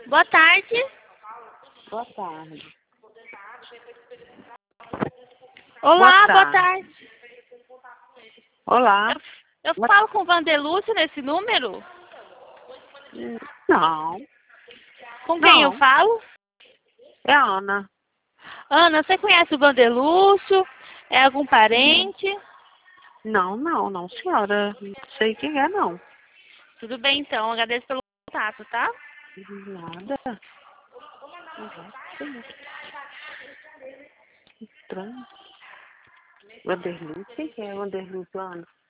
Boa tarde. Boa tarde. Olá, Boa boa tarde. Olá. Eu falo com o Vanderlúcio nesse número? Não, Com quem eu não. falo? É a Ana. Ana, você conhece o Vanderlúcio? É algum parente? Não, senhora. Não sei quem é, não. Tudo bem, então. Agradeço pelo contato, tá? Nada. Estranho. Vanderluz? Quem que é Vanderluz, Ana?